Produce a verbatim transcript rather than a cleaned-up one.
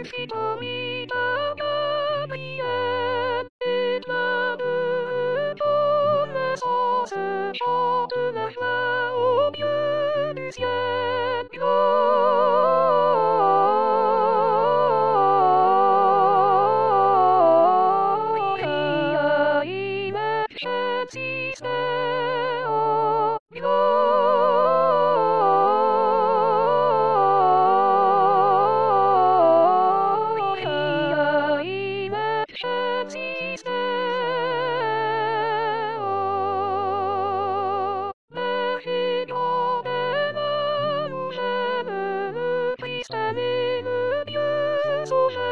Florida, Gabriel, et la reconnaissance chante la joie au milieu du ciel. Gloria in excelsis Deo, Gloria in excelsis Deo. Berger grand bel là où j'aime le Christ et le Dieu sauveur.